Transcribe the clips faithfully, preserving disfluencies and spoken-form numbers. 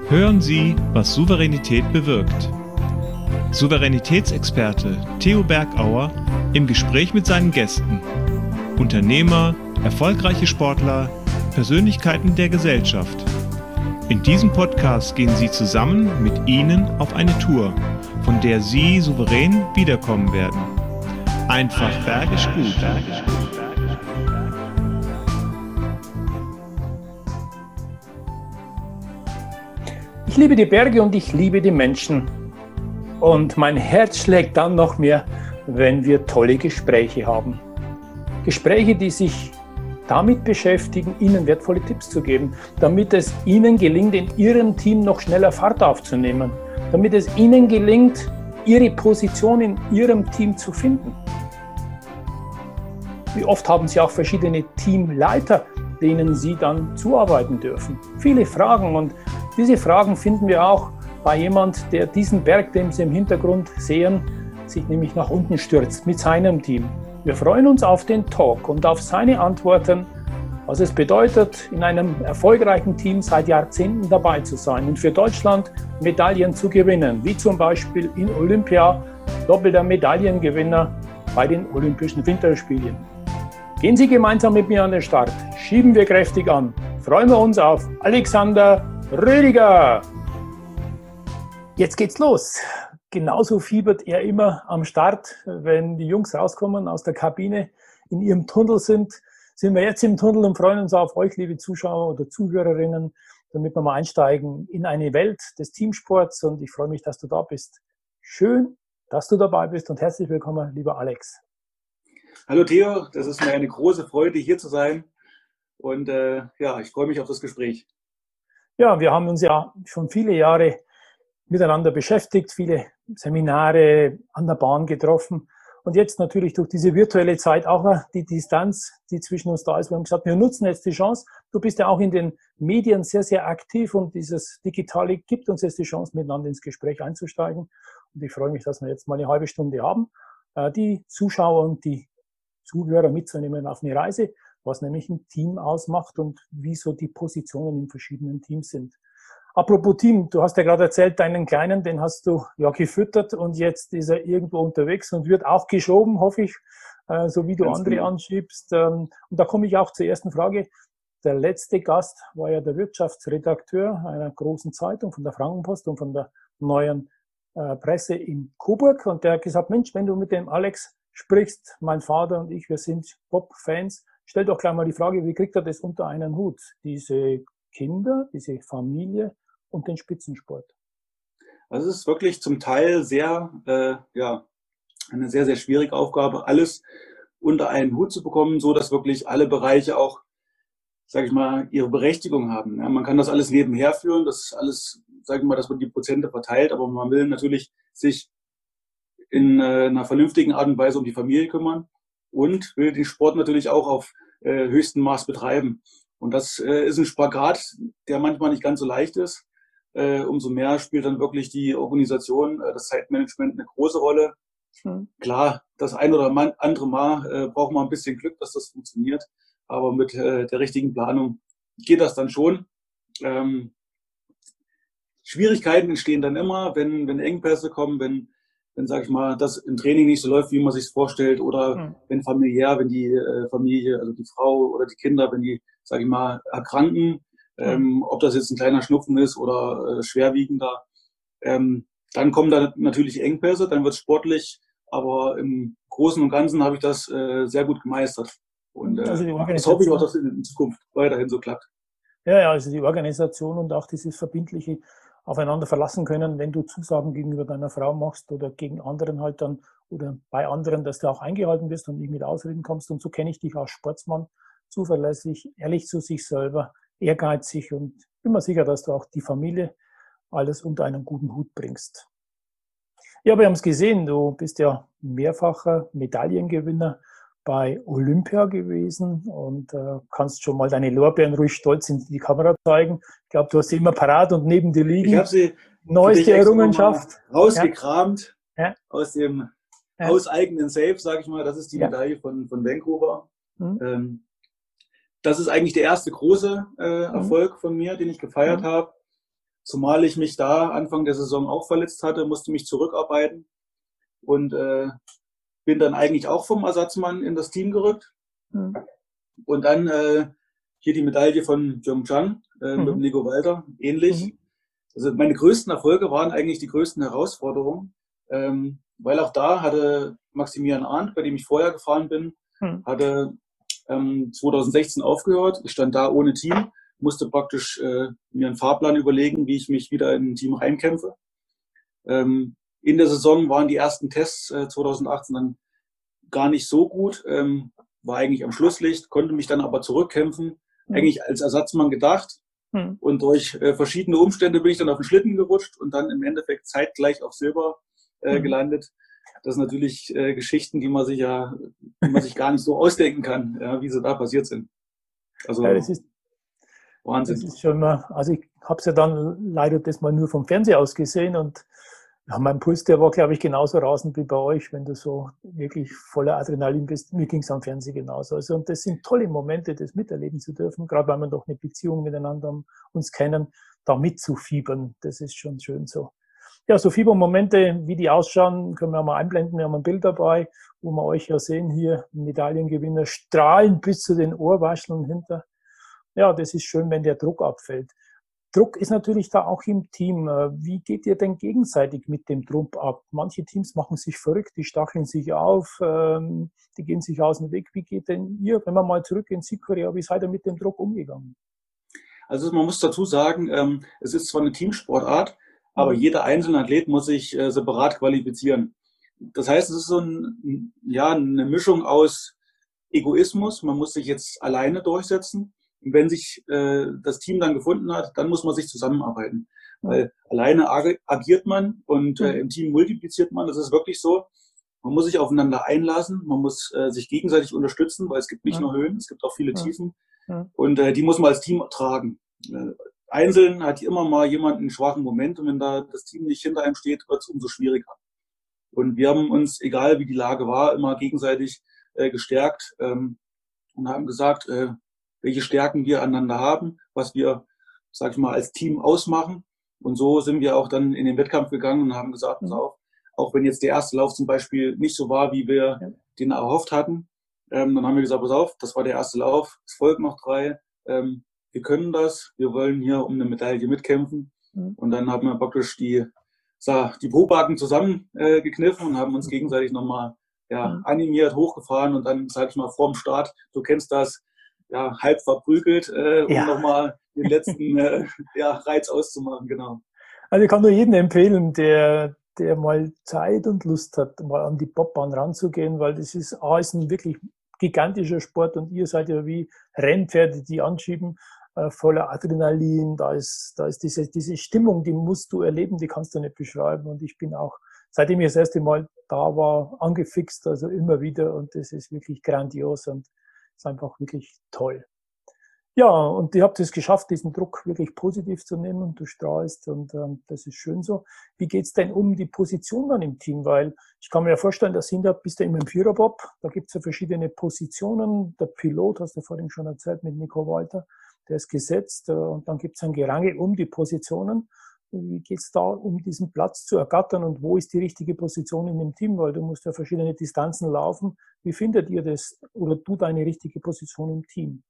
Hören Sie, was Souveränität bewirkt. Souveränitätsexperte Theo Bergauer im Gespräch mit seinen Gästen. Unternehmer, erfolgreiche Sportler, Persönlichkeiten der Gesellschaft. In diesem Podcast gehen Sie zusammen mit Ihnen auf eine Tour, von der Sie souverän wiederkommen werden. Einfach bergisch gut. Ich liebe die Berge und ich liebe die Menschen. Und mein Herz schlägt dann noch mehr, wenn wir tolle Gespräche haben. Gespräche, die sich damit beschäftigen, Ihnen wertvolle Tipps zu geben, damit es Ihnen gelingt, in Ihrem Team noch schneller Fahrt aufzunehmen, damit es Ihnen gelingt, Ihre Position in Ihrem Team zu finden. Wie oft haben Sie auch verschiedene Teamleiter, denen Sie dann zuarbeiten dürfen? Viele Fragen, und diese Fragen finden wir auch bei jemand, der diesen Berg, den Sie im Hintergrund sehen, sich nämlich nach unten stürzt mit seinem Team. Wir freuen uns auf den Talk und auf seine Antworten, was es bedeutet, in einem erfolgreichen Team seit Jahrzehnten dabei zu sein und für Deutschland Medaillen zu gewinnen, wie zum Beispiel in Olympia, doppelter Medaillengewinner bei den Olympischen Winterspielen. Gehen Sie gemeinsam mit mir an den Start, schieben wir kräftig an, freuen wir uns auf Alexander Rödiger. Jetzt geht's los. Genauso fiebert er immer am Start, wenn die Jungs rauskommen aus der Kabine, in ihrem Tunnel sind. Sind wir jetzt im Tunnel und freuen uns auf euch, liebe Zuschauer oder Zuhörerinnen, damit wir mal einsteigen in eine Welt des Teamsports. Und ich freue mich, dass du da bist. Schön, dass du dabei bist und herzlich willkommen, lieber Alex. Hallo Theo, das ist mir eine große Freude, hier zu sein. Und äh, ja, ich freue mich auf das Gespräch. Ja, wir haben uns ja schon viele Jahre miteinander beschäftigt, viele Seminare an der Bahn getroffen und jetzt natürlich durch diese virtuelle Zeit auch die Distanz, die zwischen uns da ist. Wir haben gesagt, wir nutzen jetzt die Chance. Du bist ja auch in den Medien sehr, sehr aktiv und dieses Digitale gibt uns jetzt die Chance, miteinander ins Gespräch einzusteigen. Und ich freue mich, dass wir jetzt mal eine halbe Stunde haben, die Zuschauer und die Zuhörer mitzunehmen auf eine Reise, was nämlich ein Team ausmacht und wie so die Positionen in verschiedenen Teams sind. Apropos Team, du hast ja gerade erzählt, deinen Kleinen, den hast du ja gefüttert und jetzt ist er irgendwo unterwegs und wird auch geschoben, hoffe ich, äh, so wie du Ganz andere genau. anschiebst. Ähm, und da komme ich auch zur ersten Frage. Der letzte Gast war ja der Wirtschaftsredakteur einer großen Zeitung, von der Frankenpost und von der Neuen äh, Presse in Coburg. Und der hat gesagt, Mensch, wenn du mit dem Alex sprichst, mein Vater und ich, wir sind Bob-Fans, stell doch gleich mal die Frage, wie kriegt er das unter einen Hut? Diese Kinder, diese Familie und den Spitzensport. Also es ist wirklich zum Teil sehr, äh, ja, eine sehr, sehr schwierige Aufgabe, alles unter einen Hut zu bekommen, so dass wirklich alle Bereiche auch, sage ich mal, ihre Berechtigung haben. Ja, man kann das alles nebenher führen, das ist alles, sage ich mal, das wird die Prozente verteilt, aber man will natürlich sich in äh, einer vernünftigen Art und Weise um die Familie kümmern und will den Sport natürlich auch auf äh, höchstem Maß betreiben. Und das äh, ist ein Spagat, der manchmal nicht ganz so leicht ist. Äh, umso mehr spielt dann wirklich die Organisation, äh, das Zeitmanagement eine große Rolle. Mhm. Klar, das ein oder andere Mal äh, braucht man ein bisschen Glück, dass das funktioniert. Aber mit äh, der richtigen Planung geht das dann schon. Ähm, Schwierigkeiten entstehen dann immer, wenn, wenn Engpässe kommen, wenn wenn, sag ich mal, das im Training nicht so läuft, wie man sich es vorstellt, oder mhm. wenn familiär, wenn die äh, Familie, also die Frau oder die Kinder, wenn die, sag ich mal, erkranken, mhm. ähm, ob das jetzt ein kleiner Schnupfen ist oder äh, schwerwiegender, ähm, dann kommen da natürlich Engpässe, dann wird es sportlich, aber im Großen und Ganzen habe ich das äh, sehr gut gemeistert. Und äh, also das hoffe ich auch, dass es in Zukunft weiterhin so klappt. Ja, ja, also die Organisation und auch dieses verbindliche aufeinander verlassen können, wenn du Zusagen gegenüber deiner Frau machst oder gegen anderen halt dann oder bei anderen, dass du auch eingehalten wirst und nicht mit Ausreden kommst. Und so kenne ich dich als Sportsmann, zuverlässig, ehrlich zu sich selber, ehrgeizig und bin mir sicher, dass du auch die Familie alles unter einen guten Hut bringst. Ja, wir haben es gesehen, du bist ja mehrfacher Medaillengewinner bei Olympia gewesen und äh, kannst schon mal deine Lorbeeren ruhig stolz in die Kamera zeigen. Ich glaube, du hast sie immer parat und neben dir liegen. Ich habe sie neueste Errungenschaft rausgekramt ja. aus dem ja. hauseigenen Safe, sage ich mal. Das ist die ja. Medaille von, von Vancouver. Mhm. Ähm, das ist eigentlich der erste große äh, Erfolg mhm. von mir, den ich gefeiert mhm. habe. zumal ich mich da Anfang der Saison auch verletzt hatte, musste mich zurückarbeiten und äh, bin dann eigentlich auch vom Ersatzmann in das Team gerückt. Mhm. Und dann äh, hier die Medaille von Pyeongchang äh, mhm. mit dem Nico Walter, ähnlich. Mhm. Also meine größten Erfolge waren eigentlich die größten Herausforderungen, ähm, weil auch da hatte Maximilian Arndt, bei dem ich vorher gefahren bin, mhm. hatte ähm, zwanzig sechzehn aufgehört. Ich stand da ohne Team, musste praktisch äh, mir einen Fahrplan überlegen, wie ich mich wieder in ein Team reinkämpfe. Ähm, in der Saison waren die ersten Tests äh, zwanzig achtzehn dann gar nicht so gut, ähm, war eigentlich am Schlusslicht, konnte mich dann aber zurückkämpfen, mhm. eigentlich als Ersatzmann gedacht. Mhm. Und durch äh, verschiedene Umstände bin ich dann auf den Schlitten gerutscht und dann im Endeffekt zeitgleich auf Silber äh, mhm. gelandet. Das sind natürlich äh, Geschichten, die man sich ja, die man sich gar nicht so ausdenken kann, ja, wie sie da passiert sind. Also ja, das ist, Wahnsinn. Das ist schon mal, also ich habe es ja dann leider das mal nur vom Fernseher aus gesehen und ja, mein Puls, der war, glaube ich, genauso rasend wie bei euch, wenn du so wirklich voller Adrenalin bist. Mir ging es am Fernsehen genauso. Also, und das sind tolle Momente, das miterleben zu dürfen, gerade weil wir doch eine Beziehung miteinander uns kennen, da mitzufiebern. Das ist schon schön so. Ja, so Fiebermomente, wie die ausschauen, können wir mal einblenden. Wir haben ein Bild dabei, wo wir euch ja sehen, hier Medaillengewinner strahlen bis zu den Ohrwascheln hinter. Ja, das ist schön, wenn der Druck abfällt. Druck ist natürlich da auch im Team. Wie geht ihr denn gegenseitig mit dem Druck ab? Manche Teams machen sich verrückt, die stacheln sich auf, die gehen sich aus dem Weg. Wie geht denn ihr, wenn wir mal zurück in Südkorea, wie seid ihr mit dem Druck umgegangen? Also man muss dazu sagen, es ist zwar eine Teamsportart, aber mhm. jeder einzelne Athlet muss sich separat qualifizieren. Das heißt, es ist so ein, ja, eine Mischung aus Egoismus. Man muss sich jetzt alleine durchsetzen. Und wenn sich äh, das Team dann gefunden hat, dann muss man sich zusammenarbeiten. Mhm. Weil alleine ag- agiert man und äh, im Team multipliziert man. Das ist wirklich so. Man muss sich aufeinander einlassen. Man muss äh, sich gegenseitig unterstützen, weil es gibt nicht mhm. nur Höhen, es gibt auch viele mhm. Tiefen. Mhm. Und äh, die muss man als Team tragen. Äh, einzeln hat immer mal jemand einen schwachen Moment. Und wenn da das Team nicht hinter einem steht, wird es umso schwieriger. Und wir haben uns, egal wie die Lage war, immer gegenseitig äh, gestärkt ähm, und haben gesagt, äh, welche Stärken wir aneinander haben, was wir, sag ich mal, als Team ausmachen. Und so sind wir auch dann in den Wettkampf gegangen und haben gesagt, pass auf, auch wenn jetzt der erste Lauf zum Beispiel nicht so war, wie wir ja. den erhofft hatten, ähm, dann haben wir gesagt, pass auf, das war der erste Lauf, es folgen noch drei, ähm, wir können das, wir wollen hier um eine Medaille mitkämpfen. Mhm. Und dann haben wir praktisch die, die Probacken zusammengekniffen äh, und haben uns gegenseitig nochmal ja, mhm. animiert, hochgefahren und dann, sag ich mal, vorm Start, du kennst das, ja, halb verprügelt, äh, um ja. nochmal den letzten äh, ja, Reiz auszumachen, genau. Also ich kann nur jedem empfehlen, der, der mal Zeit und Lust hat, mal an die Bobbahn ranzugehen, weil das ist, A, ist ein wirklich gigantischer Sport und ihr seid ja wie Rennpferde, die anschieben, äh, voller Adrenalin, da ist, da ist diese, diese Stimmung, die musst du erleben, die kannst du nicht beschreiben und ich bin auch, seitdem ich das erste Mal da war, angefixt, also immer wieder und das ist wirklich grandios und ist einfach wirklich toll. Ja, und ihr habt es geschafft, diesen Druck wirklich positiv zu nehmen und du strahlst und ähm, das ist schön so. Wie geht's denn um die Position dann im Team? Weil ich kann mir ja vorstellen, dass hinter bist du immer im Viererbob, da gibt's ja verschiedene Positionen. Der Pilot, hast du vorhin schon erzählt, mit Nico Walter, der ist gesetzt äh, und dann gibt's ein Gerangel um die Positionen. Wie geht's da, um diesen Platz zu ergattern und wo ist die richtige Position in dem Team? Weil du musst ja verschiedene Distanzen laufen. Wie findet ihr das oder du deine richtige Position im Team?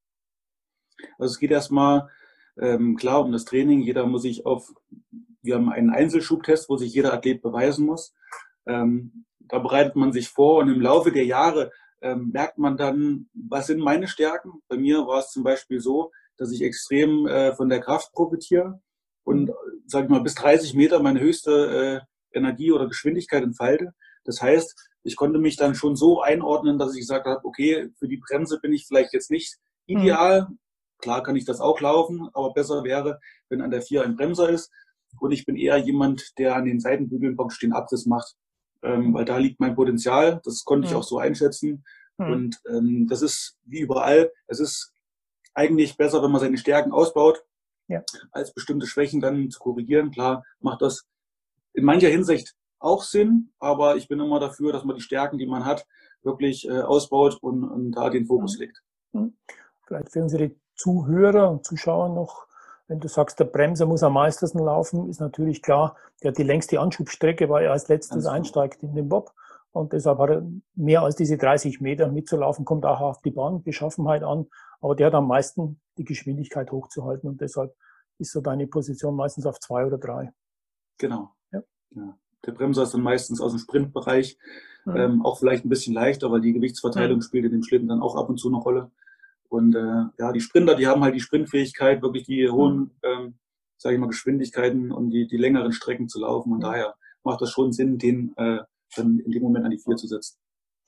Also es geht erstmal ähm, klar um das Training. Jeder muss sich auf, wir haben einen Einzelschubtest, wo sich jeder Athlet beweisen muss. Ähm, da bereitet man sich vor und im Laufe der Jahre ähm, merkt man dann, was sind meine Stärken. Bei mir war es zum Beispiel so, dass ich extrem äh, von der Kraft profitiere und, sag ich mal, bis dreißig Meter meine höchste äh, Energie oder Geschwindigkeit entfalte. Das heißt, ich konnte mich dann schon so einordnen, dass ich gesagt habe, okay, für die Bremse bin ich vielleicht jetzt nicht ideal. Mhm. Klar kann ich das auch laufen, aber besser wäre, wenn an der vier ein Bremser ist. Und ich bin eher jemand, der an den Seitenbügeln praktisch den Abriss macht. Ähm, weil da liegt mein Potenzial. Das konnte ich auch so einschätzen. Mhm. Und ähm, das ist wie überall. Es ist eigentlich besser, wenn man seine Stärken ausbaut, ja. als bestimmte Schwächen dann zu korrigieren. Klar macht das in mancher Hinsicht auch Sinn, aber ich bin immer dafür, dass man die Stärken, die man hat, wirklich äh, ausbaut und, und da den Fokus mhm. legt. Vielleicht für unsere Zuhörer und Zuschauer noch wenn du sagst, der Bremser muss am meisten laufen, ist natürlich klar, der hat die längste Anschubstrecke, weil er als letztes einsteigt in den Bob. Und deshalb hat er mehr als diese dreißig Meter mitzulaufen, kommt auch auf die Bahnbeschaffenheit an. Aber der hat am meisten die Geschwindigkeit hochzuhalten und deshalb ist so deine Position meistens auf zwei oder drei. Genau. Ja. Ja. Der Bremser ist dann meistens aus dem Sprintbereich, Mhm. ähm, auch vielleicht ein bisschen leichter, weil die Gewichtsverteilung Mhm. spielt in dem Schlitten dann auch ab und zu eine Rolle. Und äh, ja, die Sprinter, die haben halt die Sprintfähigkeit, wirklich die hohen, ähm, sage ich mal, Geschwindigkeiten und die, die längeren Strecken zu laufen. Und Mhm. daher macht das schon Sinn, den äh, dann in dem Moment an die vier zu setzen.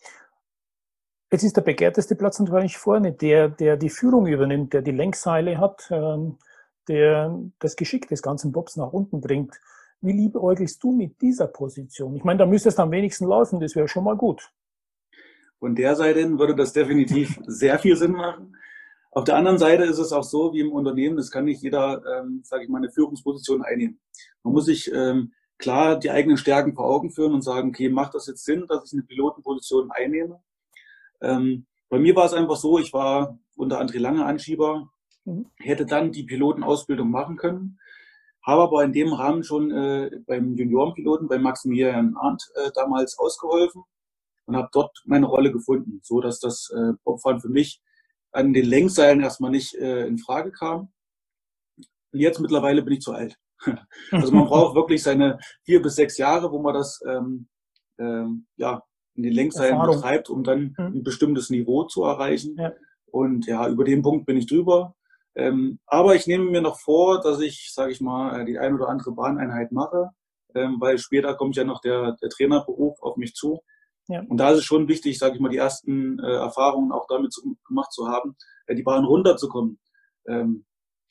Jetzt ist der begehrteste Platz natürlich vorne, der, der die Führung übernimmt, der die Lenkseile hat, ähm, der das Geschick des ganzen Bobs nach unten bringt. Wie liebäugelst du mit dieser Position? Ich meine, da müsstest du am wenigsten laufen, das wäre schon mal gut. Von der Seite hin würde das definitiv sehr viel Sinn machen. Auf der anderen Seite ist es auch so, wie im Unternehmen, das kann nicht jeder, ähm, sage ich mal, eine Führungsposition einnehmen. Man muss sich ähm, klar die eigenen Stärken vor Augen führen und sagen, okay, macht das jetzt Sinn, dass ich eine Pilotenposition einnehme? Ähm, bei mir war es einfach so, ich war unter André Lange Anschieber, Mhm. hätte dann die Pilotenausbildung machen können, habe aber in dem Rahmen schon äh, beim Juniorenpiloten, bei Maximilian Arndt äh, damals ausgeholfen und habe dort meine Rolle gefunden, so dass das äh, Bobfahren für mich an den Lenkseilen erstmal nicht äh, in Frage kam. Und jetzt mittlerweile bin ich zu alt. Also man braucht wirklich seine vier bis sechs Jahre, wo man das ähm, ähm, ja, in den Lenkseilen Erfahrung. betreibt, um dann Mhm. ein bestimmtes Niveau zu erreichen. Ja. Und ja, über den Punkt bin ich drüber. Ähm, aber ich nehme mir noch vor, dass ich, sage ich mal, die ein oder andere Bahneinheit mache, ähm, weil später kommt ja noch der, der Trainerberuf auf mich zu. Ja. Und da ist es schon wichtig, sage ich mal, die ersten äh, Erfahrungen auch damit zu, gemacht zu haben, äh, die Bahn runterzukommen. Ähm,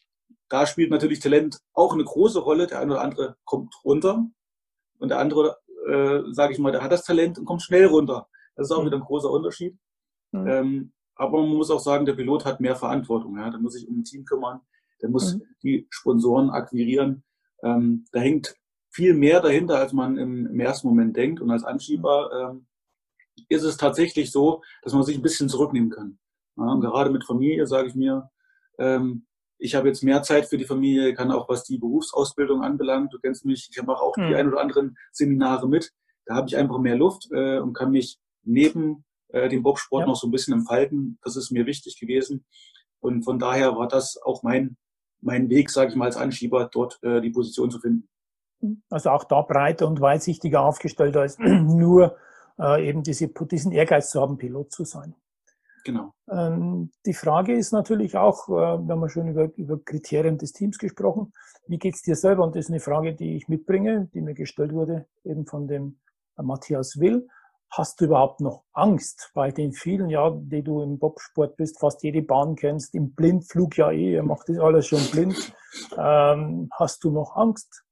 da spielt natürlich Talent auch eine große Rolle. Der eine oder andere kommt runter und der andere, äh, sage ich mal, der hat das Talent und kommt schnell runter. Das ist auch Mhm. wieder ein großer Unterschied. Mhm. Ähm, aber man muss auch sagen, der Pilot hat mehr Verantwortung. Ja? Der muss sich um ein Team kümmern, der muss Mhm. die Sponsoren akquirieren. Ähm, da hängt viel mehr dahinter, als man im, im ersten Moment denkt. Und als Anschieber ähm, ist es tatsächlich so, dass man sich ein bisschen zurücknehmen kann. Ja, und gerade mit Familie sage ich mir, ähm, ich habe jetzt mehr Zeit für die Familie, kann auch, was die Berufsausbildung anbelangt, du kennst mich, ich mache auch die Mhm. ein oder anderen Seminare mit. Da habe ich einfach mehr Luft äh, und kann mich neben äh, dem Bobsport Ja. noch so ein bisschen entfalten. Das ist mir wichtig gewesen. Und von daher war das auch mein, mein Weg, sage ich mal, als Anschieber, dort äh, die Position zu finden. Also auch da breiter und weitsichtiger aufgestellt, als nur äh, eben diese, diesen Ehrgeiz zu haben, Pilot zu sein. Genau. Ähm, die Frage ist natürlich auch, äh, wir haben ja schon über, über Kriterien des Teams gesprochen, wie geht's dir selber? Und das ist eine Frage, die ich mitbringe, die mir gestellt wurde, eben von dem äh, Matthias Will. Hast du überhaupt noch Angst bei den vielen Jahren, die du im Bobsport bist, fast jede Bahn kennst, im Blindflug ja eh, ihr macht das alles schon blind. Ähm, hast du noch Angst?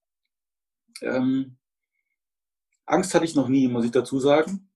Ähm, Angst hatte ich noch nie, muss ich dazu sagen.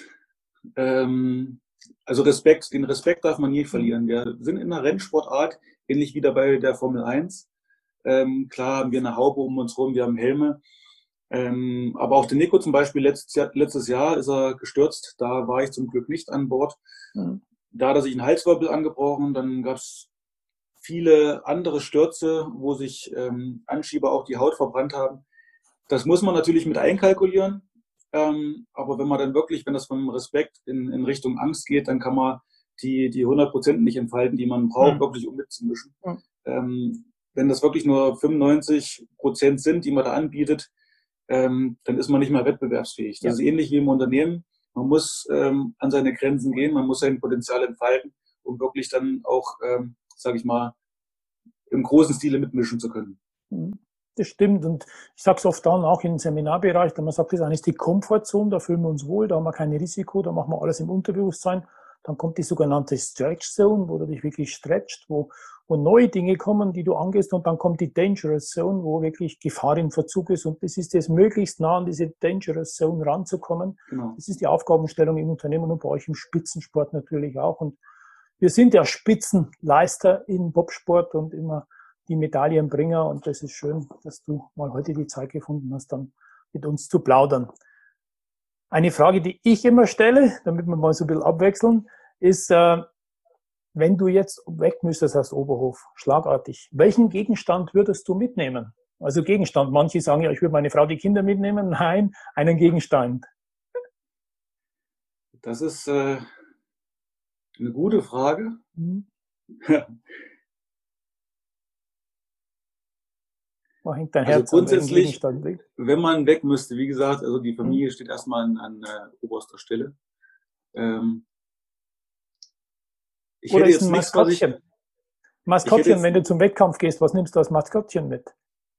Ähm, also Respekt, den Respekt darf man nie verlieren. Wir sind in einer Rennsportart, ähnlich wie dabei der Formel eins. Ähm, klar haben wir eine Haube um uns rum, wir haben Helme. Ähm, aber auch der Nico zum Beispiel, letztes Jahr, letztes Jahr ist er gestürzt. Da war ich zum Glück nicht an Bord. Mhm. Da hat er sich einen Halswirbel angebrochen. Dann gab es viele andere Stürze, wo sich ähm, Anschieber auch die Haut verbrannt haben. Das muss man natürlich mit einkalkulieren. Ähm, aber wenn man dann wirklich, wenn das vom Respekt in, in Richtung Angst geht, dann kann man die, die hundert Prozent nicht entfalten, die man braucht, Mhm. wirklich um mitzumischen. Mhm. Ähm, wenn das wirklich nur fünfundneunzig Prozent sind, die man da anbietet, ähm, dann ist man nicht mehr wettbewerbsfähig. Das Ja. ist ähnlich wie im Unternehmen. Man muss ähm, an seine Grenzen gehen, man muss sein Potenzial entfalten, um wirklich dann auch, ähm, sage ich mal, im großen Stile mitmischen zu können. Mhm. Das stimmt und ich sage es oft dann auch im Seminarbereich, da man sagt, das eine ist die Komfortzone, da fühlen wir uns wohl, da haben wir kein Risiko, da machen wir alles im Unterbewusstsein. Dann kommt die sogenannte Stretch Zone, wo du dich wirklich stretcht, wo, wo neue Dinge kommen, die du angehst und dann kommt die Dangerous Zone, wo wirklich Gefahr im Verzug ist und das ist es, möglichst nah an diese Dangerous Zone ranzukommen. Genau. Das ist die Aufgabenstellung im Unternehmen und bei euch im Spitzensport natürlich auch und wir sind ja Spitzenleister im Bobsport und immer die Medaillenbringer und das ist schön, dass du mal heute die Zeit gefunden hast, dann mit uns zu plaudern. Eine Frage, die ich immer stelle, damit wir mal so ein bisschen abwechseln, ist, äh, wenn du jetzt weg müsstest aus Oberhof, schlagartig, welchen Gegenstand würdest du mitnehmen? Also Gegenstand. Manche sagen ja, ich würde meine Frau, die Kinder mitnehmen. Nein, einen Gegenstand. Das ist äh, eine gute Frage. Mhm. Wo hängt dein Also Herz an welchem grundsätzlich, Gegenstand weg? wenn man weg müsste, wie gesagt, also die Familie steht erstmal an, an äh, oberster Stelle. Ähm, ich Oder hätte ist jetzt ein nichts, was ich, Maskottchen? Maskottchen, jetzt- wenn du zum Wettkampf gehst, was nimmst du als Maskottchen mit?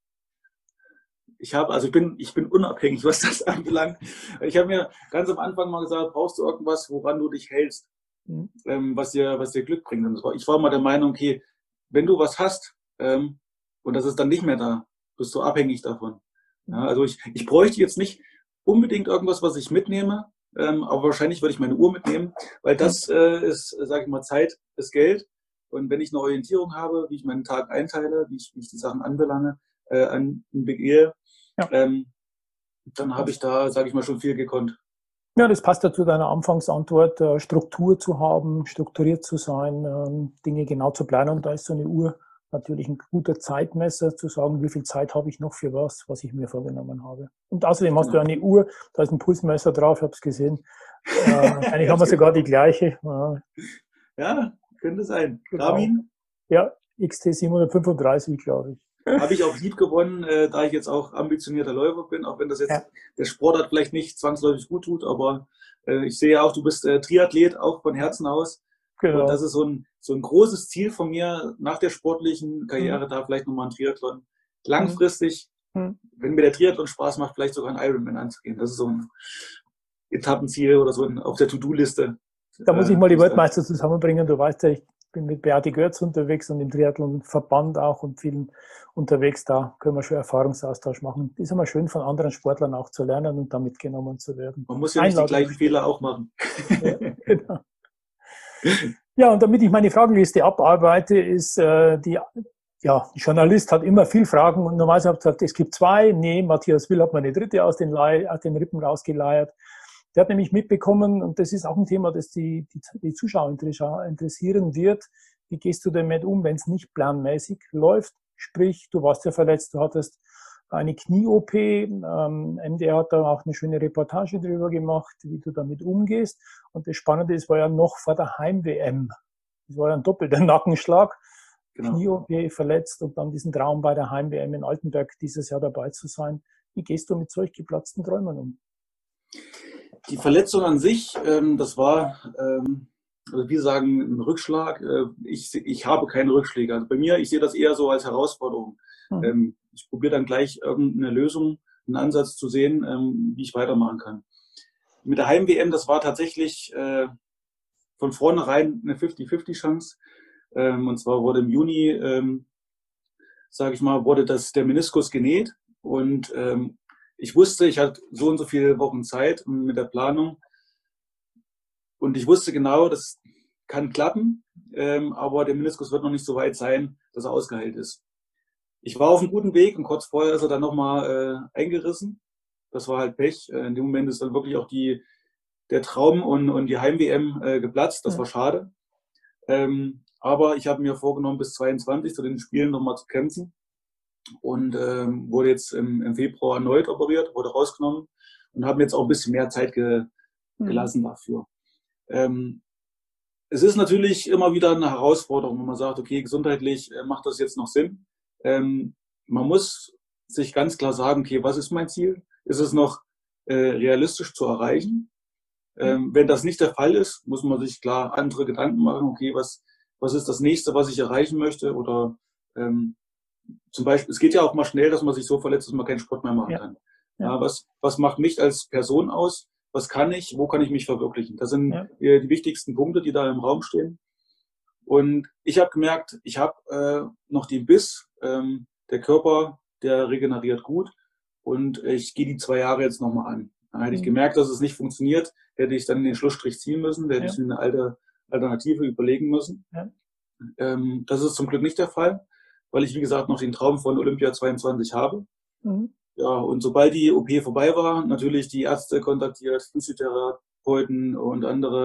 ich habe, also ich bin, ich bin unabhängig, was das anbelangt. Ich habe mir ganz am Anfang mal gesagt, brauchst du irgendwas, woran du dich hältst, Mhm. ähm, was dir, was dir Glück bringt. Und das war- ich war mal der Meinung, okay, wenn du was hast ähm, und das ist dann nicht mehr da, bist du abhängig davon. Ja, also ich, ich bräuchte jetzt nicht unbedingt irgendwas, was ich mitnehme, ähm, aber wahrscheinlich würde ich meine Uhr mitnehmen, weil das äh, ist, sage ich mal, Zeit ist Geld. Und wenn ich eine Orientierung habe, wie ich meinen Tag einteile, wie ich, wie ich die Sachen anbelange, äh, an, begehe, Ja. ähm, dann habe ich da, sage ich mal, schon viel gekonnt. Ja, das passt ja zu deiner Anfangsantwort, äh, Struktur zu haben, strukturiert zu sein, ähm, Dinge genau zu planen. Und da ist so eine Uhr natürlich ein guter Zeitmesser, zu sagen, wie viel Zeit habe ich noch für was, was ich mir vorgenommen habe. Und außerdem hast Genau. du eine Uhr, da ist ein Pulsmesser drauf, ich habe es gesehen. Äh, eigentlich haben wir sogar die gleiche. Ja, Ja, könnte sein. Genau. Garmin ja, X T siebenhundertfünfunddreißig, glaube ich. habe ich auch lieb gewonnen, äh, da ich jetzt auch ambitionierter Läufer bin, auch wenn das jetzt Ja. der Sportart vielleicht nicht zwangsläufig gut tut, aber äh, ich sehe auch, du bist äh, Triathlet, auch von Herzen aus. Genau. Und das ist so ein, so ein großes Ziel von mir nach der sportlichen Karriere, da vielleicht nochmal ein Triathlon. Langfristig, Mhm. wenn mir der Triathlon Spaß macht, vielleicht sogar ein Ironman anzugehen. Das ist so ein Etappenziel oder so ein, auf der To-Do-Liste. Da muss ich mal die Äh, Weltmeister zusammenbringen. Du weißt ja, ich bin mit Beate Görz unterwegs und im Triathlon-Verband auch und vielen unterwegs. Da können wir schon Erfahrungsaustausch machen. Ist immer schön, von anderen Sportlern auch zu lernen und da mitgenommen zu werden. Man muss ja nicht die Einladung gleichen gestellt. Fehler auch machen. Ja, genau. Ja, und damit ich meine Fragenliste abarbeite, ist äh, die, ja, die Journalist hat immer viel Fragen und normalerweise habe ich gesagt, es gibt zwei. Nee, Matthias Will hat mir eine dritte aus den, Lei- aus den Rippen rausgeleiert. Der hat nämlich mitbekommen, und das ist auch ein Thema, das die, die, die Zuschauer interessieren wird, wie gehst du damit um, wenn es nicht planmäßig läuft? Sprich, du warst ja verletzt, du hattest eine Knie-O P, ähm, M D R hat da auch eine schöne Reportage drüber gemacht, wie du damit umgehst. Und das Spannende ist, war ja noch vor der Heim-W M. Das war ja ein doppelter Nackenschlag, Genau. Knie-O P verletzt und dann diesen Traum bei der Heim-W M in Altenberg dieses Jahr dabei zu sein. Wie gehst du mit solch geplatzten Träumen um? Die Verletzung an sich, ähm, das war, ähm, also wir sagen, ein Rückschlag. Äh, ich, ich habe keine Rückschläge. Also bei mir, ich sehe das eher so als Herausforderung. Mhm. Ähm, ich probiere dann gleich irgendeine Lösung, einen Ansatz zu sehen, ähm, wie ich weitermachen kann. Mit der Heim-W M, das war tatsächlich äh, von vornherein eine fünfzig fünfzig Chance. Ähm, und zwar wurde im Juni, ähm, sage ich mal, wurde das, der Meniskus genäht. Und ähm, ich wusste, ich hatte so und so viele Wochen Zeit mit der Planung. Und ich wusste genau, das kann klappen, ähm, aber der Meniskus wird noch nicht so weit sein, dass er ausgeheilt ist. Ich war auf einem guten Weg und kurz vorher ist er dann nochmal äh, eingerissen. Das war halt Pech. Äh, in dem Moment ist dann wirklich auch die, der Traum und, und die Heim-W M äh, geplatzt. Das Ja. war schade. Ähm, aber ich habe mir vorgenommen, bis zweiundzwanzig zu den Spielen nochmal zu kämpfen. Und ähm, wurde jetzt im, im Februar erneut operiert, wurde rausgenommen und habe mir jetzt auch ein bisschen mehr Zeit ge, gelassen dafür. Ähm, es ist natürlich immer wieder eine Herausforderung, wenn man sagt, okay, gesundheitlich äh, macht das jetzt noch Sinn. Ähm, man muss sich ganz klar sagen, okay, was ist mein Ziel? Ist es noch äh, realistisch zu erreichen? Ähm, wenn das nicht der Fall ist, muss man sich klar andere Gedanken machen, okay, was, was ist das nächste, was ich erreichen möchte? Oder ähm, zum Beispiel, es geht ja auch mal schnell, dass man sich so verletzt, dass man keinen Sport mehr machen Ja. kann. Ja. Ja, was, was macht mich als Person aus? Was kann ich? Wo kann ich mich verwirklichen? Das sind Ja. die, die wichtigsten Punkte, die da im Raum stehen. Und ich habe gemerkt, ich habe äh, noch den Biss. Ähm, der Körper, der regeneriert gut. Und ich gehe die zwei Jahre jetzt nochmal an. Dann hätte ich Mhm. gemerkt, dass es nicht funktioniert, hätte ich dann den Schlussstrich ziehen müssen, hätte Ja. ich mir eine alte Alternative überlegen müssen. Ja. Ähm, das ist zum Glück nicht der Fall, weil ich, wie gesagt, noch den Traum von Olympia zweiundzwanzig habe. Mhm. Ja, und sobald die O P vorbei war, natürlich die Ärzte kontaktiert, Physiotherapeuten und andere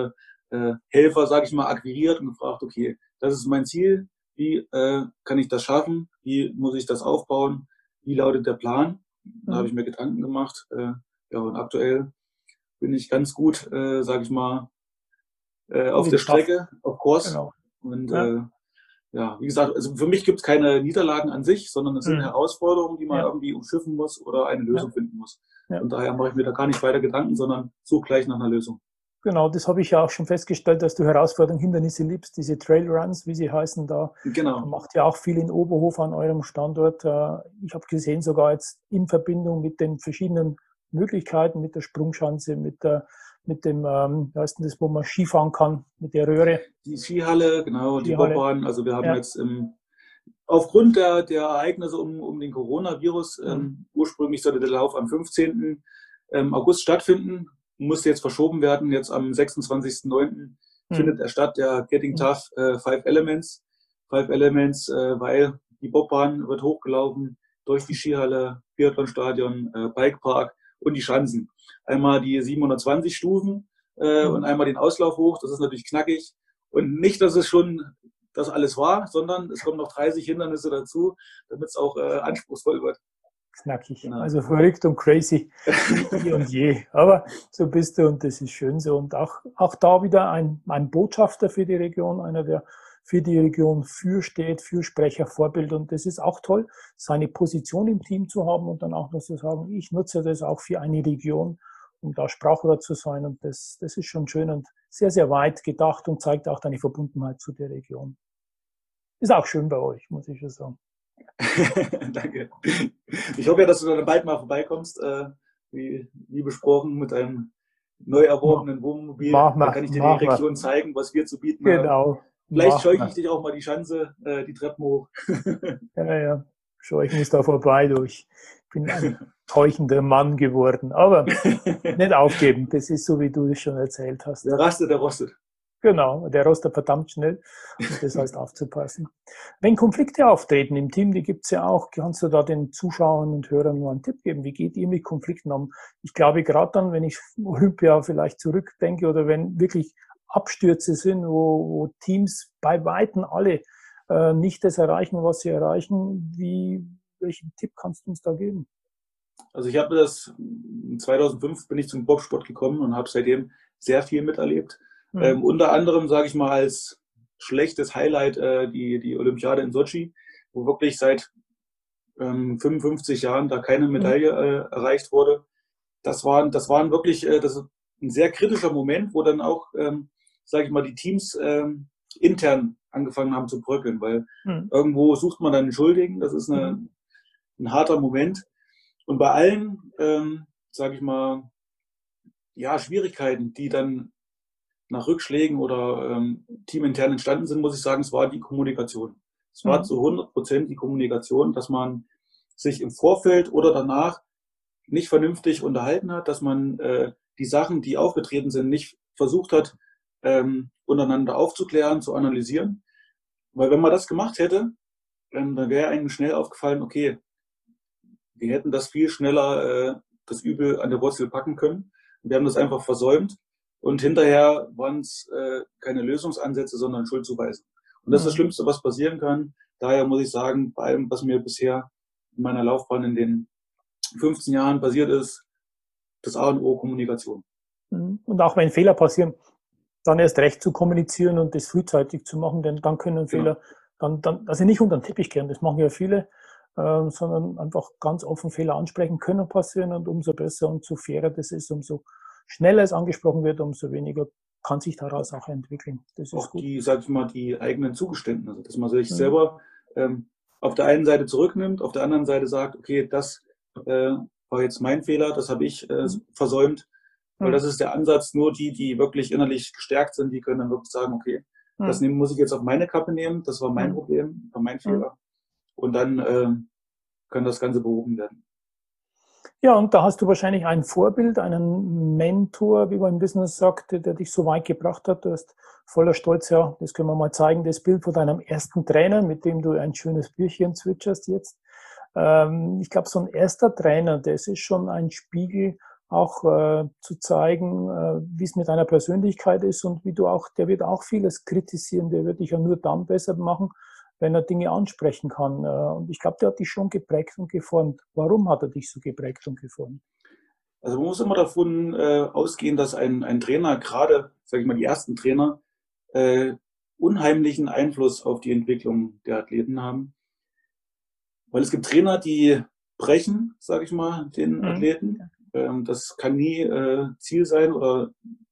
äh, Helfer, sage ich mal, akquiriert und gefragt, okay, das ist mein Ziel, wie äh, kann ich das schaffen, wie muss ich das aufbauen, wie lautet der Plan? Da habe ich mir Gedanken gemacht. Äh, ja, und aktuell bin ich ganz gut, äh, sage ich mal, äh, auf der Strecke, auf Kurs. Genau. Und Ja. äh, ja, wie gesagt, also für mich gibt es keine Niederlagen an sich, sondern es sind Mhm. Herausforderungen, die man Ja. irgendwie umschiffen muss oder eine Lösung Ja. finden muss. Ja. Und daher mache ich mir da gar nicht weiter Gedanken, sondern suche gleich nach einer Lösung. Genau, das habe ich ja auch schon festgestellt, dass du Herausforderungen, Hindernisse liebst, diese Trailruns, wie sie heißen, da Genau. macht ja auch viel in Oberhof an eurem Standort. Ich habe gesehen, sogar jetzt in Verbindung mit den verschiedenen Möglichkeiten, mit der Sprungschanze, mit der, mit dem, ähm, wie heißt denn das, wo man Skifahren kann, mit der Röhre. Die Skihalle, genau, die Skihalle. Bobbahn. Also wir haben Ja. jetzt im, aufgrund der, der Ereignisse um, um den Coronavirus, Mhm. ähm, ursprünglich sollte der Lauf am fünfzehnten August stattfinden, musste jetzt verschoben werden. Jetzt am sechsundzwanzigsten neunten Mhm. findet er statt, der Getting Mhm. Tough äh, Five Elements. Five Elements, äh, weil die Bobbahn wird hochgelaufen durch die Skihalle, Biathlonstadion, äh, Bikepark und die Schanzen. Einmal die siebenhundertzwanzig Stufen äh, Mhm. und einmal den Auslauf hoch. Das ist natürlich knackig. Und nicht, dass es schon das alles war, sondern es kommen noch dreißig Hindernisse dazu, damit es auch äh, anspruchsvoll wird. Knackig. Genau. Also verrückt und crazy wie und je. Aber so bist du und das ist schön so. Und auch, auch da wieder ein, ein Botschafter für die Region, einer, der für die Region fürsteht, Fürsprecher, Vorbild. Und das ist auch toll, seine Position im Team zu haben und dann auch noch zu sagen, ich nutze das auch für eine Region, um da Sprachrohr zu sein. Und das, das ist schon schön und sehr, sehr weit gedacht und zeigt auch deine Verbundenheit zu der Region. Ist auch schön bei euch, muss ich schon sagen. Danke. Ich hoffe ja, dass du dann bald mal vorbeikommst, äh, wie, wie besprochen, mit einem neu erworbenen Wohnmobil. Mach mal, Da kann ich dir mach die mal. Region zeigen, was wir zu bieten haben. Genau. Vielleicht Mach scheuche mal. ich dich auch mal die Schanze, äh, die Treppen hoch. Ja, ja. Schau, ich muss da vorbei. Du. Ich bin ein keuchender Mann geworden. Aber nicht aufgeben. Das ist so, wie du es schon erzählt hast. Wer rastet, der rostet. Genau, der rostet verdammt schnell. Und das heißt aufzupassen. Wenn Konflikte auftreten im Team, die gibt es ja auch, kannst du da den Zuschauern und Hörern nur einen Tipp geben? Wie geht ihr mit Konflikten um? Ich glaube, gerade dann, wenn ich Olympia vielleicht zurückdenke oder wenn wirklich Abstürze sind, wo, wo Teams bei Weitem alle äh, nicht das erreichen, was sie erreichen, wie, welchen Tipp kannst du uns da geben? Also ich habe das, zweitausendfünf bin ich zum Bobsport gekommen und habe seitdem sehr viel miterlebt. Mhm. Ähm, unter anderem, sage ich mal, als schlechtes Highlight äh, die, die Olympiade in Sochi, wo wirklich seit ähm, fünfundfünfzig Jahren da keine Medaille äh, erreicht wurde. Das waren, das waren wirklich äh, das ist ein sehr kritischer Moment, wo dann auch, ähm, sage ich mal, die Teams ähm, intern angefangen haben zu bröckeln, weil mhm. irgendwo sucht man dann einen Schuldigen. Das ist eine, mhm. ein harter Moment. Und bei allen, ähm, sage ich mal, ja, Schwierigkeiten, die dann nach Rückschlägen oder ähm, teamintern entstanden sind, muss ich sagen, es war die Kommunikation. Es war mhm. zu hundert Prozent die Kommunikation, dass man sich im Vorfeld oder danach nicht vernünftig unterhalten hat, dass man äh, die Sachen, die aufgetreten sind, nicht versucht hat, ähm, untereinander aufzuklären, zu analysieren. Weil wenn man das gemacht hätte, ähm, dann wäre einem schnell aufgefallen, okay, wir hätten das viel schneller, äh, das Übel an der Wurzel packen können. Wir haben das einfach versäumt. Und hinterher waren es äh, keine Lösungsansätze, sondern Schuldzuweisen. Und das ist das Schlimmste, was passieren kann. Daher muss ich sagen, bei allem, was mir bisher in meiner Laufbahn in den fünfzehn Jahren passiert ist, das A und O Kommunikation. Und auch wenn Fehler passieren, dann erst recht zu kommunizieren und das frühzeitig zu machen, denn dann können Fehler, genau. dann, dann, also nicht unter den Teppich kehren, das machen ja viele, äh, sondern einfach ganz offen Fehler ansprechen können passieren und umso besser und so fairer das ist, umso schneller es angesprochen wird, umso weniger kann sich daraus auch entwickeln. Das ist auch gut. die, sag ich mal, die eigenen Zugeständnisse, dass man sich mhm. selber ähm, auf der einen Seite zurücknimmt, auf der anderen Seite sagt, okay, das äh, war jetzt mein Fehler, das habe ich äh, mhm. versäumt. Mhm. Weil das ist der Ansatz, nur die, die wirklich innerlich gestärkt sind, die können dann wirklich sagen, okay, mhm. das nehmen, muss ich jetzt auf meine Kappe nehmen, das war mein mhm. Problem, war mein Fehler. Mhm. Und dann äh, kann das Ganze behoben werden. Ja, und da hast du wahrscheinlich ein Vorbild, einen Mentor, wie man im Business sagt, der dich so weit gebracht hat. Du hast voller Stolz, ja, das können wir mal zeigen, das Bild von deinem ersten Trainer, mit dem du ein schönes Bierchen zwitscherst jetzt. Ähm, ich glaube, so ein erster Trainer, das ist schon ein Spiegel, auch äh, zu zeigen, äh, wie es mit deiner Persönlichkeit ist und wie du auch, der wird auch vieles kritisieren, der wird dich ja nur dann besser machen, wenn er Dinge ansprechen kann. Äh, und ich glaube, der hat dich schon geprägt und geformt. Warum hat er dich so geprägt und geformt? Also man muss immer davon äh, ausgehen, dass ein, ein Trainer, gerade, sage ich mal, die ersten Trainer, äh, unheimlichen Einfluss auf die Entwicklung der Athleten haben. Weil es gibt Trainer, die brechen, sage ich mal, den Mhm. Athleten. Ähm, das kann nie äh, Ziel sein oder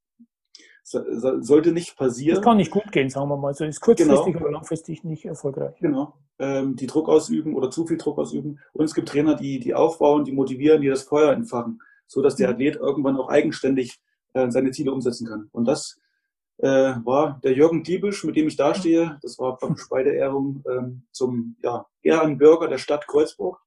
so, so, sollte nicht passieren. Das kann nicht gut gehen, sagen wir mal. So ist kurzfristig, Genau. aber langfristig nicht erfolgreich. Genau. Ähm, die Druck ausüben oder zu viel Druck ausüben. Und es gibt Trainer, die, die aufbauen, die motivieren, die das Feuer entfachen, so dass der Mhm. Athlet irgendwann auch eigenständig äh, seine Ziele umsetzen kann. Und das äh, war der Jürgen Diebisch, mit dem ich dastehe. Das war praktisch bei der Ehrung ähm, zum ja, Ehrenbürger der Stadt Kreuzburg.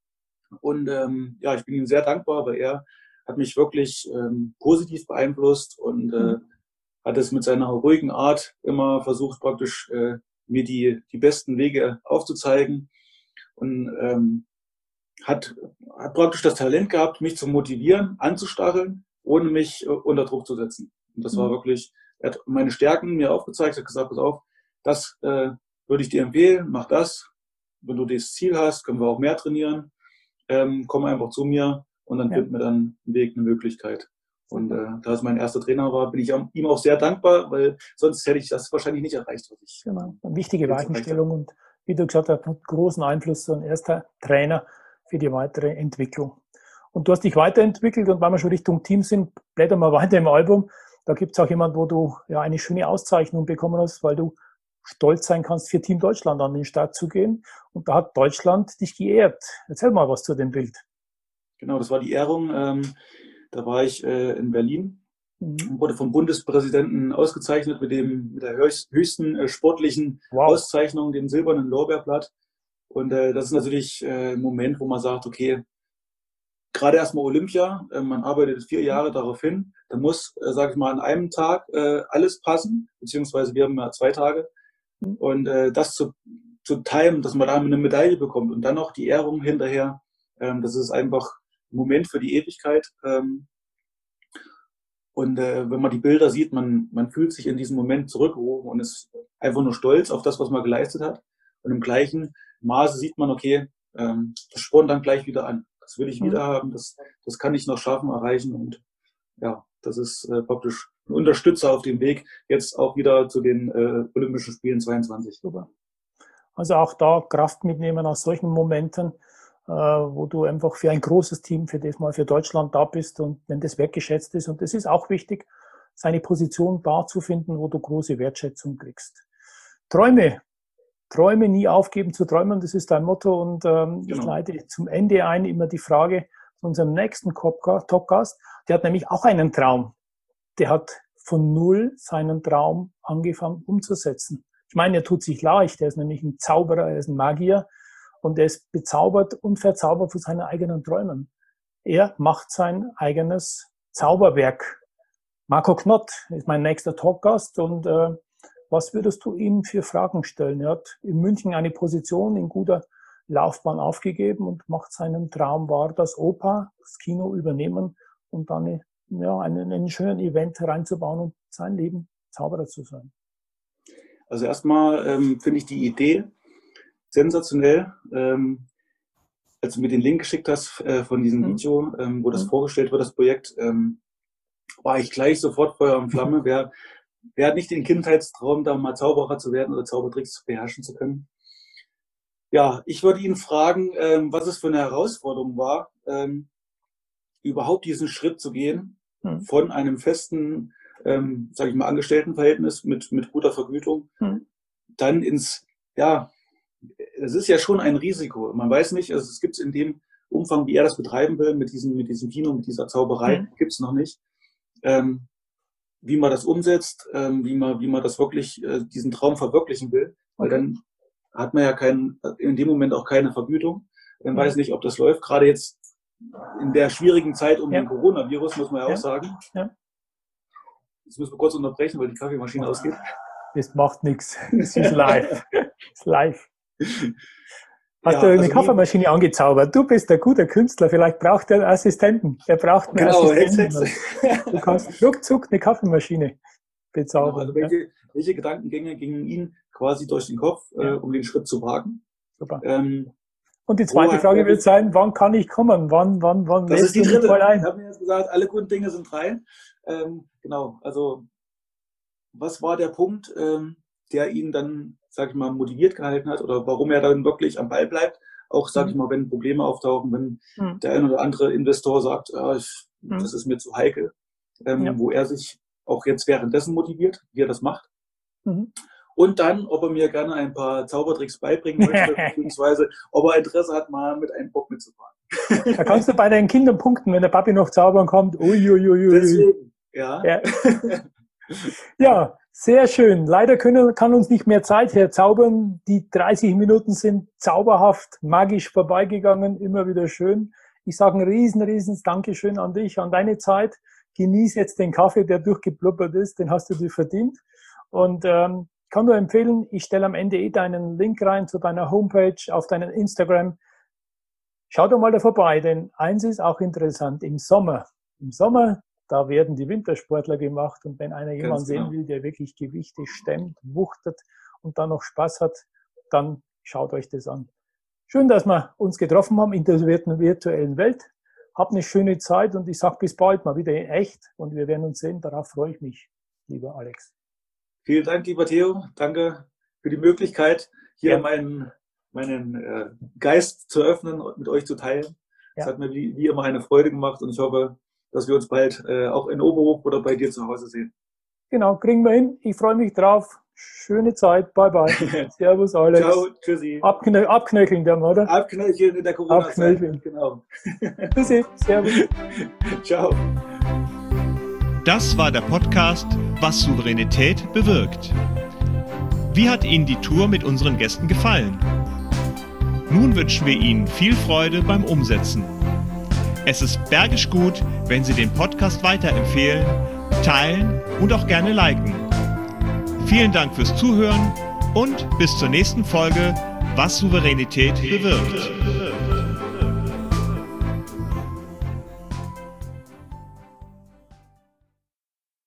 Und ähm, ja, ich bin ihm sehr dankbar, weil er hat mich wirklich ähm, positiv beeinflusst und äh, Mhm. hat es mit seiner ruhigen Art immer versucht, praktisch äh, mir die, die besten Wege aufzuzeigen und ähm, hat, hat praktisch das Talent gehabt, mich zu motivieren, anzustacheln, ohne mich äh, unter Druck zu setzen. Und das war Mhm. wirklich, er hat meine Stärken mir aufgezeigt, hat gesagt, pass auf, das äh, würde ich dir empfehlen, mach das. Wenn du das Ziel hast, können wir auch mehr trainieren. Ähm, komm einfach zu mir und dann Ja. finden wir dann einen Weg, eine Möglichkeit. Und äh, da es mein erster Trainer war, bin ich ihm auch sehr dankbar, weil sonst hätte ich das wahrscheinlich nicht erreicht, was ich Genau. Eine wichtige jetzt erreicht habe. Weichenstellung und wie du gesagt hast, hat großen Einfluss, so ein erster Trainer für die weitere Entwicklung. Und du hast dich weiterentwickelt und wenn wir schon Richtung Team sind, blättern wir weiter im Album. Da gibt es auch jemand, wo du ja eine schöne Auszeichnung bekommen hast, weil du stolz sein kannst, für Team Deutschland an den Start zu gehen. Und da hat Deutschland dich geehrt. Erzähl mal was zu dem Bild. Genau, das war die Ehrung. Ähm, da war ich äh, in Berlin Mhm. und wurde vom Bundespräsidenten ausgezeichnet mit dem mit der höchst, höchsten äh, sportlichen Wow. Auszeichnung, dem silbernen Lorbeerblatt. Und äh, das ist natürlich äh, ein Moment, wo man sagt, okay, gerade erstmal Olympia, äh, man arbeitet vier Jahre darauf hin, da muss, äh, sage ich mal, an einem Tag äh, alles passen, beziehungsweise wir haben ja zwei Tage. Mhm. Und äh, das zu, zu timen, dass man da eine Medaille bekommt und dann noch die Ehrung hinterher, ähm, das ist einfach ein Moment für die Ewigkeit. Ähm, und äh, wenn man die Bilder sieht, man, man fühlt sich in diesem Moment zurückgerufen und ist einfach nur stolz auf das, was man geleistet hat. Und im gleichen Maße sieht man, okay, ähm, das spornt dann gleich wieder an. Das will ich wieder haben, das, das kann ich noch schaffen, erreichen. Und ja, das ist äh, praktisch ein Unterstützer auf dem Weg, jetzt auch wieder zu den äh, Olympischen Spielen zweiundzwanzig. Super. Also auch da Kraft mitnehmen aus solchen Momenten, äh, wo du einfach für ein großes Team, für das Mal für Deutschland da bist und wenn das wertgeschätzt ist. Und das ist auch wichtig, seine Position da zu finden, wo du große Wertschätzung kriegst. Träume. Träume, nie aufgeben zu träumen, das ist dein Motto. Und ähm, Genau. ich leite zum Ende ein immer die Frage zu unserem nächsten Topcast. Der hat nämlich auch einen Traum. Der hat von null seinen Traum angefangen umzusetzen. Ich meine, er tut sich leicht. Er ist nämlich ein Zauberer, er ist ein Magier und er ist bezaubert und verzaubert von seinen eigenen Träumen. Er macht sein eigenes Zauberwerk. Marco Knott ist mein nächster Talkgast und äh, was würdest du ihm für Fragen stellen? Er hat in München eine Position in guter Laufbahn aufgegeben und macht seinen Traum wahr, das Oper, das Kino übernehmen und dann eine, ja, einen, einen schönen Event reinzubauen und sein Leben Zauberer zu sein. Also erstmal ähm, finde ich die Idee sensationell. Ähm, als du mir den Link geschickt hast äh, von diesem Mhm. Video, ähm, wo das Mhm. vorgestellt wird, das Projekt, ähm, war ich gleich sofort Feuer und Flamme. Wer, wer hat nicht den Kindheitstraum, da mal Zauberer zu werden oder Zaubertricks zu beherrschen zu können? Ja, ich würde ihn fragen, ähm, was es für eine Herausforderung war, ähm, überhaupt diesen Schritt zu gehen Mhm. von einem festen, ähm, sage ich mal, Angestelltenverhältnis mit, mit guter Vergütung, Mhm. dann ins, ja, es ist ja schon ein Risiko. Man weiß nicht, also es gibt es in dem Umfang, wie er das betreiben will, mit diesem, mit diesem Kino, mit dieser Zauberei, Mhm. gibt es noch nicht. Ähm, wie man das umsetzt, ähm, wie man, wie man das wirklich, äh, diesen Traum verwirklichen will, weil Okay. dann hat man ja kein, in dem Moment auch keine Vergütung. Man Mhm. weiß nicht, ob das läuft. Gerade jetzt in der schwierigen Zeit um Ja. den Coronavirus, muss man ja auch Ja. sagen. Ja. Jetzt müssen wir kurz unterbrechen, weil die Kaffeemaschine Oh. ausgeht. Das macht nichts. Es ist live. Es ist live. Hast ja, du eine also Kaffeemaschine nie... angezaubert? Du bist ein guter Künstler, vielleicht braucht er einen Assistenten. Er braucht einen genau, Assistenten. Hex. Du kannst ruckzuck eine Kaffeemaschine bezaubern. Genau, also welche, welche Gedankengänge gingen Ihnen quasi durch den Kopf, ja. äh, um den Schritt zu wagen? Super. Ähm, Und die zweite oh, Frage wird sein, wann kann ich kommen? Wann, wann, wann das ist die dritte. Ich habe mir jetzt gesagt, alle guten Dinge sind drei. Ähm, genau, also was war der Punkt, ähm, der ihn dann, sag ich mal, motiviert gehalten hat oder warum er dann wirklich am Ball bleibt? Auch, sag mhm. ich mal, wenn Probleme auftauchen, wenn mhm. der ein oder andere Investor sagt, ah, ich, mhm. das ist mir zu heikel, ähm, ja. wo er sich auch jetzt währenddessen motiviert, wie er das macht. Mhm. Und dann, ob er mir gerne ein paar Zaubertricks beibringen möchte, beziehungsweise ob er Interesse hat, mal mit einem Bock mitzufahren. Da kannst du bei deinen Kindern punkten, wenn der Papi noch zaubern kommt. Uiuiui. Deswegen, ja. Ja. Ja, sehr schön. Leider können, kann uns nicht mehr Zeit herzaubern. Die dreißig Minuten sind zauberhaft, magisch vorbeigegangen, immer wieder schön. Ich sage ein riesen, riesen Dankeschön an dich, an deine Zeit. Genieß jetzt den Kaffee, der durchgeblubbert ist, den hast du dir verdient. Und ähm, kann nur empfehlen, ich stelle am Ende eh deinen Link rein zu deiner Homepage, auf deinen Instagram. Schau doch mal da vorbei, denn eins ist auch interessant, im Sommer, im Sommer, da werden die Wintersportler gemacht und wenn einer jemanden genau. sehen will, der wirklich Gewichte stemmt, wuchtet und dann noch Spaß hat, dann schaut euch das an. Schön, dass wir uns getroffen haben in der virtuellen Welt. Habt eine schöne Zeit und ich sage bis bald mal wieder in echt und wir werden uns sehen. Darauf freue ich mich, lieber Alex. Vielen Dank, lieber Theo. Danke für die Möglichkeit, hier ja. meinen, meinen äh, Geist zu öffnen und mit euch zu teilen. Es ja. hat mir wie, wie immer eine Freude gemacht und ich hoffe, dass wir uns bald äh, auch in Oberhof oder bei dir zu Hause sehen. Genau, kriegen wir hin. Ich freue mich drauf. Schöne Zeit. Bye, bye. Servus, Alex. Ciao, tschüssi. Abknö- abknöcheln dann, oder? Abknöcheln in der Corona-Zeit. Genau. Tschüssi. Servus. Ciao. Das war der Podcast Was Souveränität bewirkt. Wie hat Ihnen die Tour mit unseren Gästen gefallen? Nun wünschen wir Ihnen viel Freude beim Umsetzen. Es ist bergisch gut, wenn Sie den Podcast weiterempfehlen, teilen und auch gerne liken. Vielen Dank fürs Zuhören und bis zur nächsten Folge Was Souveränität bewirkt.